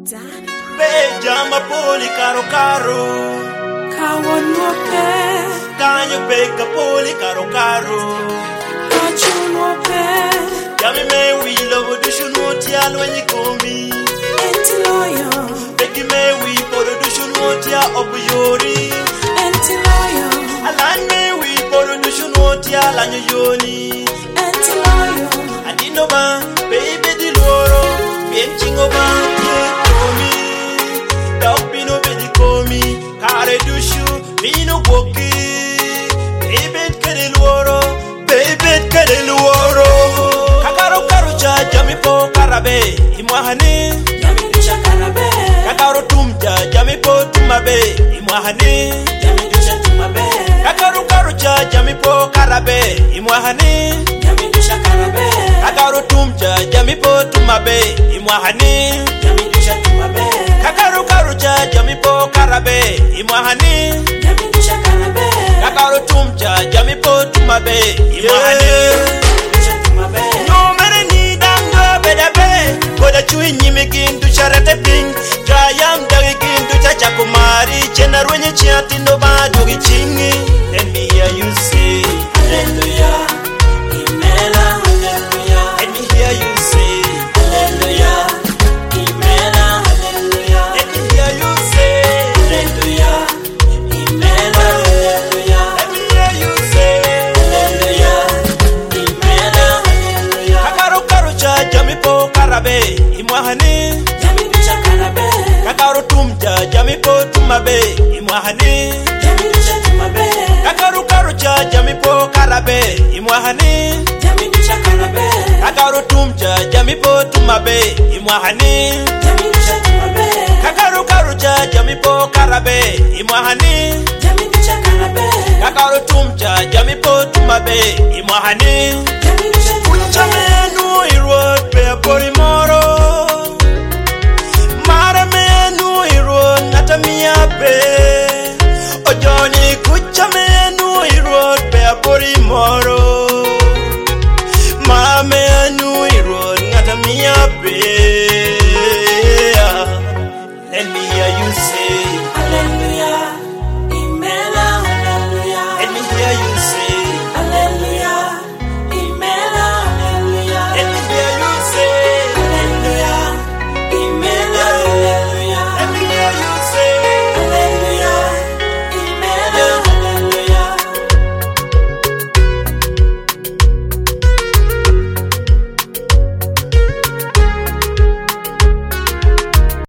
Jama poli caro caro Kawan mope Kanyo peka poli caro caro Kachu mope Yami me we love the shun motia when you call me Enti loyo Beki me we for the shun motia opuyori Enti loyo Alan me we for the shun motia lanyo yoni Enti loyo Adino ba baby di loro Pinchingo ba komi Dopino bedi komi Kare dushu Vino boki Baby kede luoro Baby kede luoro Kakaro karucha jami po karabe Imwahani Yami dusha karabe Kakaro tumja jami po tumabe Imwahani Yami dusha tumabe Kakaro karucha jami po karabe Imwahani Yami dusha karabe Kakaro tumja jami po tumabe Imwahani Yami dusha tumabe Kakaro karucha jami po karabe Imwahani Yami dusha karabe Kakaro tumja jami po tumabe Imwahani Dusha tumabe No mere ni danga bedabe Koda chui nyime gindu charate ping Jayam dagi gindu chacha kumari Chena rwenye chiati ndo badugi chingi Let me hear you say Hallelujah Imela hallelujah Let me hear you say Hallelujah Imela hallelujah Let me hear you say Hallelujah Imela hallelujah Let me hear you say Hallelujah Imela hallelujah Kakaro karucha jami po karabe Imwahani Yami dusha karabe Kakaro tumja jami po tumabe Imwahani Yami dusha tumabe Kakaro karucha jami po karabe Imwahani Yami dusha karabe Kakaro tumja jami po tumabe Imwahani Yami dusha tumabe Kakaro karucha jami po karabe Imwahani Yami dusha karabe Kakaro tumja jami po tumabe Imwahani Yami dusha tumabe Chamenu irwa pe porimoro